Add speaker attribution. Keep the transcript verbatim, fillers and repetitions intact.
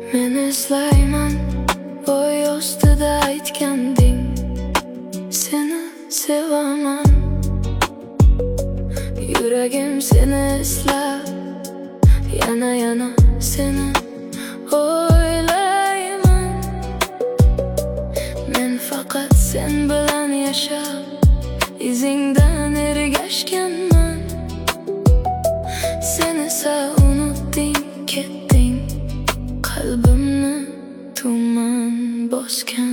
Speaker 1: Men eslayman bo'y ostida aytganding, seni sevaman. Yuragim seni eslab, yana yana seni o'ylayman. Men faqat sen bilan yashab, izingdan ergashganman. Sen esa unutding, ketding, qalbimni tuman bosgan.